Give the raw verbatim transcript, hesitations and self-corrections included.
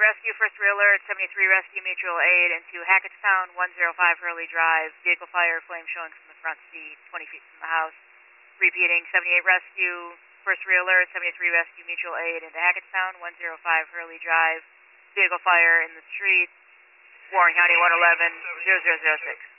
Rescue, first alert, seventy-three Rescue, mutual aid into Hackettstown, one oh five Hurley Drive. Vehicle fire, flame showing from the front seat, twenty feet from the house. Repeating, seventy-eight Rescue, first alert, seventy-three Rescue, mutual aid into Hackettstown, one oh five Hurley Drive. Vehicle fire in the street, Warren County one eleven, zero zero zero six.